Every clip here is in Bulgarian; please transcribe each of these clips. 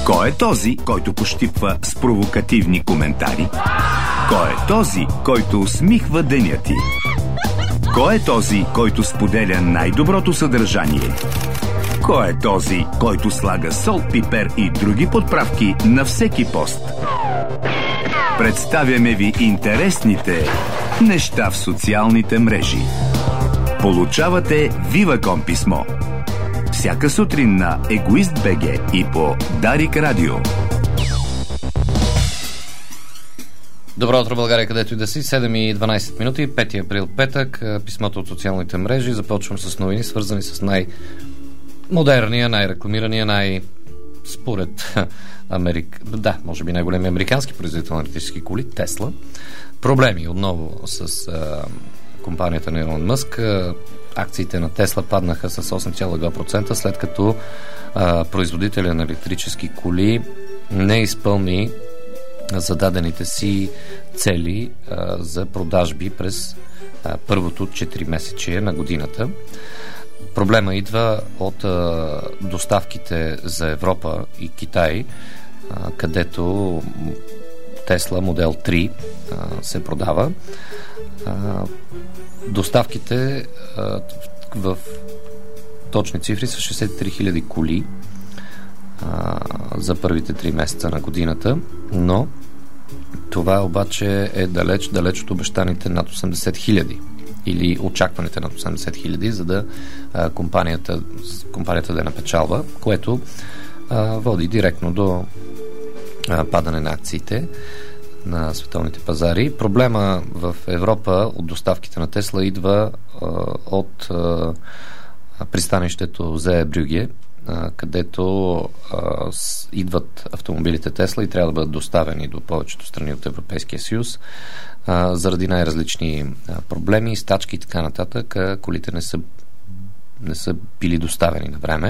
Кой е този, който пощипва с провокативни коментари? Кой е този, който усмихва деня ти? Кой е този, който споделя най-доброто съдържание? Кой е този, който слага сол, пипер и други подправки на всеки пост? Представяме ви интересните неща в социалните мрежи. Получавате Viva.com писмо всяка сутрин на Egoist.bg и по Дарик Радио. Добро утро, България, където и да си. 7:12 минути, 5 април, петък. Писмото от социалните мрежи. Започвам с новини, свързани с най-модерния, най-рекламирания, според може би най-големи американски производител на електрически коли, Тесла. Проблеми отново с компанията на Илон Мъск. Акциите на Тесла паднаха с 8,2%, след като производителя на електрически коли не изпълни зададените си цели за продажби през първото 4-месечие на годината. Проблема идва от доставките за Европа и Китай, където Тесла модел 3 се продава. Доставките в точни цифри са 63 000 коли за първите 3 месеца на годината, но това обаче е далеч от обещаните над 80 000 или очакваните над 80 000, за да компанията да е на печалба, което води директно до падане на акциите на световните пазари. Проблема в Европа от доставките на Тесла идва от пристанището Зеебрюге, където идват автомобилите Тесла и трябва да бъдат доставени до повечето страни от Европейския съюз. Заради най-различни проблеми, стачки и така нататък, колите не са били доставени на време.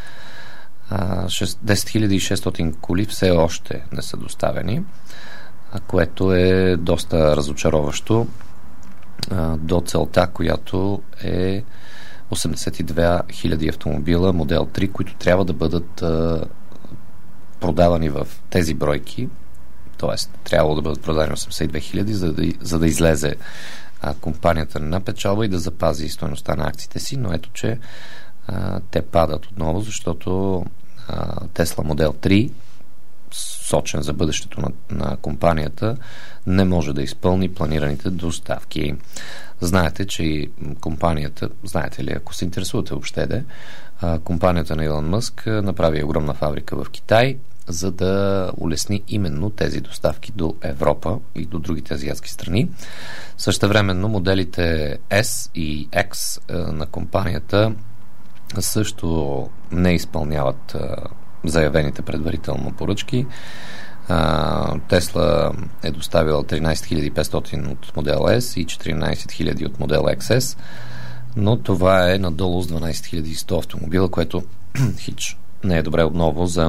10 600 коли все още не са доставени, което е доста разочароващо до целта, която е 82 000 автомобила модел 3, които трябва да бъдат продавани в тези бройки, т.е. трябвало да бъдат продадени 82 000, за да излезе компанията на печалба и да запази стойността на акциите си, но ето, че те падат отново, защото Тесла модел 3, сочен за бъдещето на компанията, не може да изпълни планираните доставки. Знаете, че компанията, знаете ли, ако се интересувате въобще, компанията на Илон Мъск направи огромна фабрика в Китай, за да улесни именно тези доставки до Европа и до другите азиатски страни. Същевременно моделите S и X на компанията също не изпълняват заявените предварително поръчки. Тесла е доставила 13 500 от модел S и 14 000 от модел XS, но това е надолу с 12 100 автомобила, което хич не е добре отново за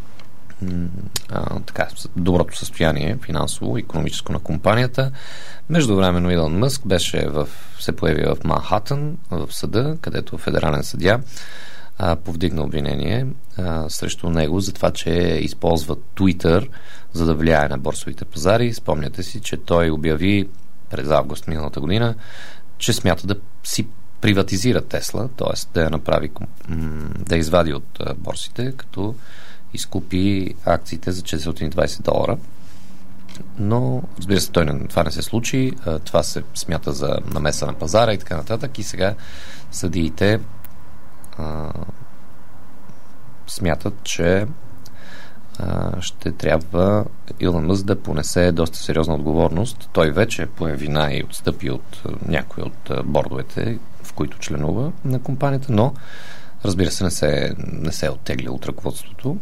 доброто състояние финансово и икономическо на компанията. Междувременно Илон Мъск се появи в Манхатън, в съда, където федерален съдия повдигна обвинение срещу него за това, че използва Twitter, за да влияе на борсовите пазари. Спомняте си, че той обяви през август миналата година, че смята да си приватизира Тесла, т.е. да я направи, да извади от борсите, като изкупи акциите за $420. Но, разбира се, това не се случи. Това се смята за намеса на пазара и така нататък. И сега съдиите смятат, че ще трябва Илон Мъск да понесе доста сериозна отговорност. Той вече пое вина и отстъпи от някои от бордовете, в които членува на компанията, но разбира се не се е оттеглил от ръководството.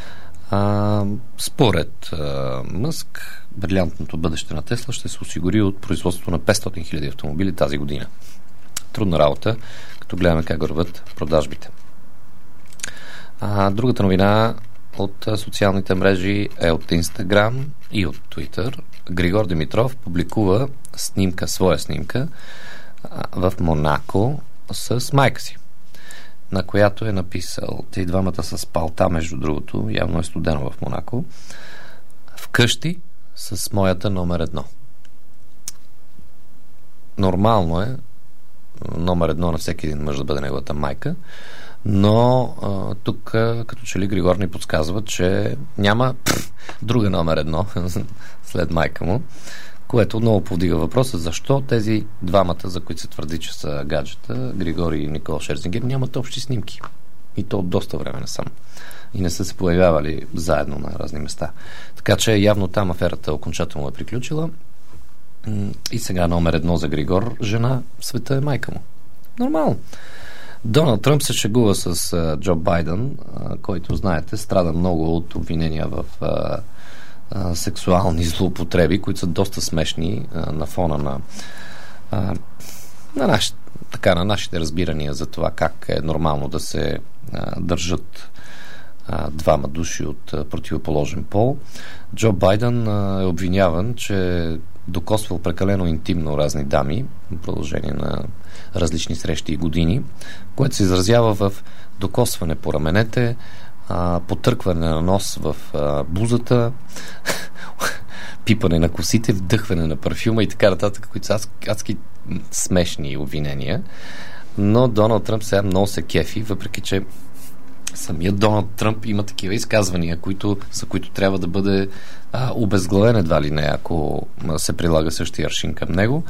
Според Мъск, брилянтното бъдеще на Тесла ще се осигури от производството на 500 000 автомобили тази година. Трудна работа, като гледаме как върват продажбите. Другата новина от социалните мрежи е от Instagram и от Twitter. Григор Димитров публикува своя снимка в Монако с майка си. на която е написал: те двамата с палта, между другото, явно е студено в Монако, вкъщи с моята номер 1. Нормално е номер 1 на всеки един мъж да бъде неговата майка, но тук като че ли Григор ни подсказва, че няма друга номер 1 след майка му, което много повдига въпроса защо тези двамата, за които се твърди, че са гаджета, Григор и Никол Шерзингер, нямат общи снимки. И то от доста време насам. И не са се появявали заедно на разни места. Така че явно там аферата окончателно е приключила. И сега номер 1 за Григор, жена, света е майка му. Нормално. Доналд Тръмп се шегува с Джо Байден, който, знаете, страда много от обвинения в сексуални злоупотреби, които са доста смешни на фона на нашите разбирания за това как е нормално да се държат двама души от противоположен пол. Джо Байден е обвиняван, че докосвал прекалено интимно разни дами в продължение на различни срещи и години, което се изразява в докосване по раменете, потъркване на нос в бузата, пипане на косите, вдъхване на парфюма и така нататък, които са адски смешни обвинения. Но Доналд Тръмп сега много се кефи, въпреки че самият Доналд Тръмп има такива изказвания, за които трябва да бъде обезглавен едва ли не, ако се прилага същия аршин към него.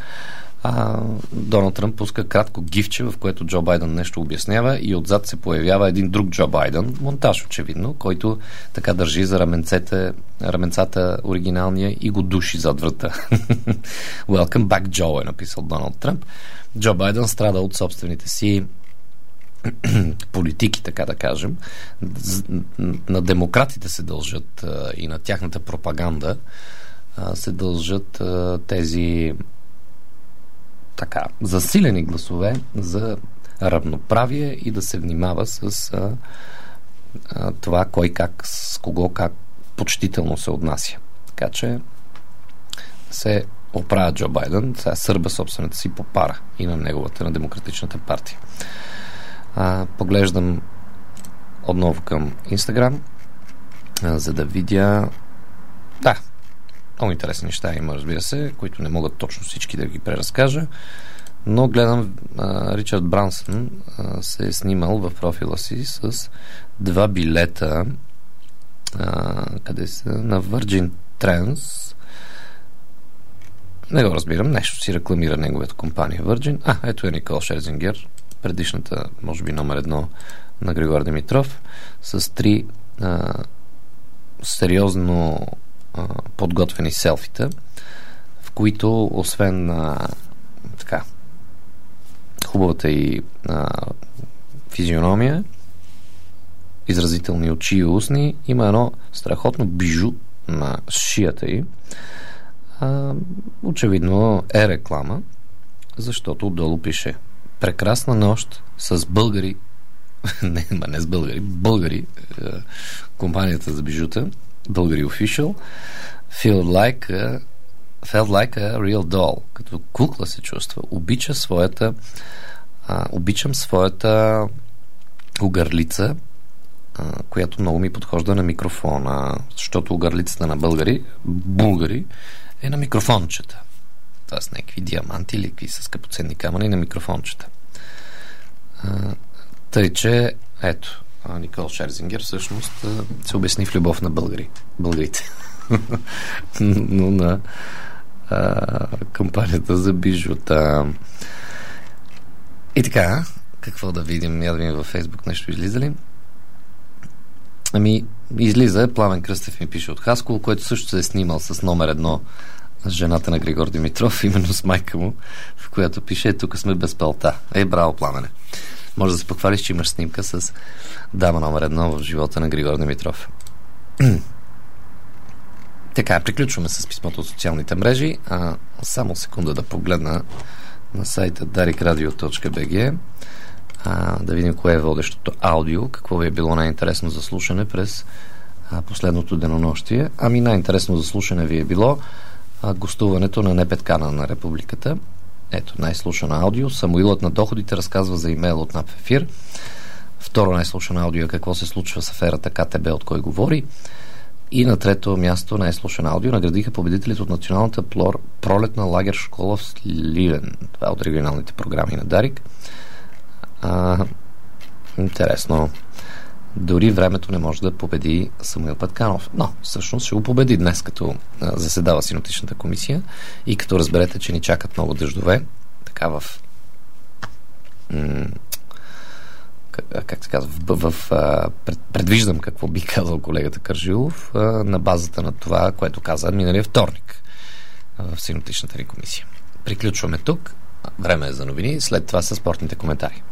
Доналд Тръмп пуска кратко гифче, в което Джо Байден нещо обяснява и отзад се появява един друг Джо Байден, монтаж очевидно, който така държи за раменцата оригиналния и го души зад врата. Welcome back, Joe, е написал Доналд Тръмп. Джо Байден страда от собствените си политики, така да кажем. На демократите се дължат и на тяхната пропаганда се дължат тези така засилени гласове за равноправие и да се внимава с това кой как, с кого как почтително се отнася. Така че се оправя Джо Байден, сега сърба собствената си попара и на неговата, на Демократичната партия. Поглеждам отново към Инстаграм, за да видя много интересни неща има, разбира се, които не могат точно всички да ги преразкажа, но гледам Ричард Брансън се е снимал в профила си с 2 билета къде са, на Virgin Trans. Не го разбирам, нещо си рекламира неговата компания Virgin. Ето е Никол Шерзингер, предишната, може би номер 1 на Григор Димитров, с 3 сериозно подготвени селфита, в които освен така хубавата и физиономия, изразителни очи и устни, има едно страхотно бижу на шията й. Очевидно е реклама, защото отдолу пише: прекрасна нощ с българи не с българи, компанията за бижута, Българи Official, felt like a real doll, като кукла се чувства. Обичам своята огърлица, която много ми подхожда на микрофона, защото огърлицата на българи е на микрофончета. Това с някакви диаманти или какви с скъпоценни камъни на микрофончета. Тъй, че ето, Никол Шерзингер всъщност се обясни в любов на българите. Но на кампанията за бижута. И така, какво да видим? Я да видим във Фейсбук нещо излиза ли? Излиза Пламен Кръстев ми пише от Хасково, който също се е снимал с номер 1 с жената на Григор Димитров, именно с майка му, в която пише: тук сме без пълта. Браво, Пламене! Може да се похвалиш, че имаш снимка с дама номер 1 в живота на Григор Димитров. Така, приключваме с писмото от социалните мрежи. Само секунда да погледна на сайта darikradio.bg, да видим кое е водещото аудио, какво ви е било най-интересно за слушане през последното денонощие. Най-интересно за слушане ви е било гостуването на НПТК-на на Републиката. Ето, най-слушано аудио. Самуилът на доходите разказва за имейл от НАП ефир. Второ най-слушано аудио е какво се случва с аферата КТБ, от кой говори. И на трето място най-слушано аудио наградиха победителите от националната пролетна лагер школа в Сливен. Това е от регионалните програми на Дарик. Интересно. Дори времето не може да победи Самуил Петканов. Но всъщност ще го победи днес, като заседава синоптичната комисия и като разберете, че ни чакат много дъждове. Така как се казва, предвиждам какво би казал колегата Кържилов на базата на това, което каза миналия вторник в синоптичната ни комисия. Приключваме тук. Време е за новини, след това са спортните коментари.